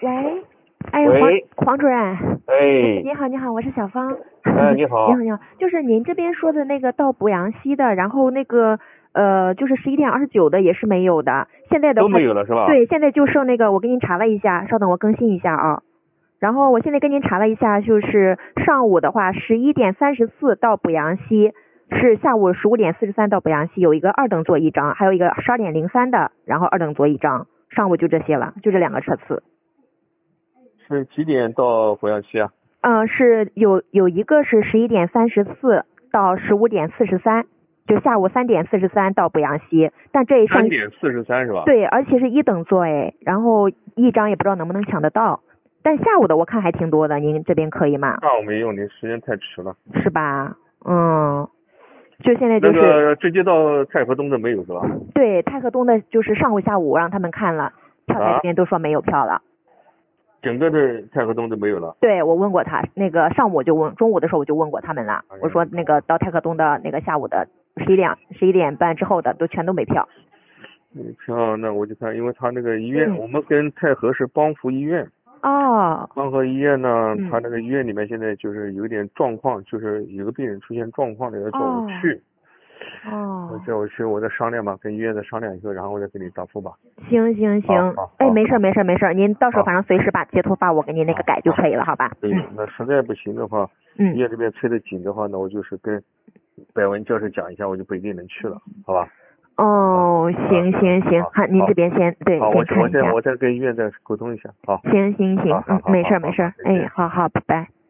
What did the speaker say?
喂，哎， 喂， 黄主任， 哎， 你好，你好，我是小芳。 你好， 你好，你好，就是您这边说的那个到补阳西的，然后那个就是11:29的也是没有的，现在的都话， 没有了是吧？ 对，现在就剩那个，我给您查了一下，稍等我更新一下啊。然后我现在跟您查了一下，就是上午的话11:34到补阳西，是下午15:43到补阳西，有一个2等座一张，还有一个12:03的，然后2等座一张，上午就这些了，就这2个车次。 是几点到补阳西啊？ 是有一个是11:34到15:43，就下午3:43到补阳西，但这 3:43是吧？ 对，而且是1等座哎，然后一张也不知道能不能抢得到，但下午的我看还挺多的，您这边可以吗？ 上午没用，你时间太迟了。 是吧？就现在就是那个直接到太和东的没有是吧？ 对，太和东的就是上午下午让他们看了，票台这边都说没有票了。 整个的太和东都没有了。 对，我问过他，那个上午就问，中午的时候我就问过他们了，我说那个到太和东的那个下午的11点半之后的都全都没票。 没票，那我就看，因为他那个医院，我们跟太和是邦福医院。 哦。 邦和医院呢，他那个医院里面现在就是有点状况，就是有个病人出现状况的要叫我去。叫我去，我再商量吧，跟医院再商量以后，然后我再给你答复吧。 行，哎，没事，您到时候反正随时把截图发我给您那个改就可以了，好吧？ 对，那实在不行的话，医院这边催得紧的话，那我就是跟百文教授讲一下，我就不一定能去了，好吧？ 哦，行，好，您这边先对，先看一下。 我再跟医院再沟通一下，好。 行，没事，哎，好，拜拜。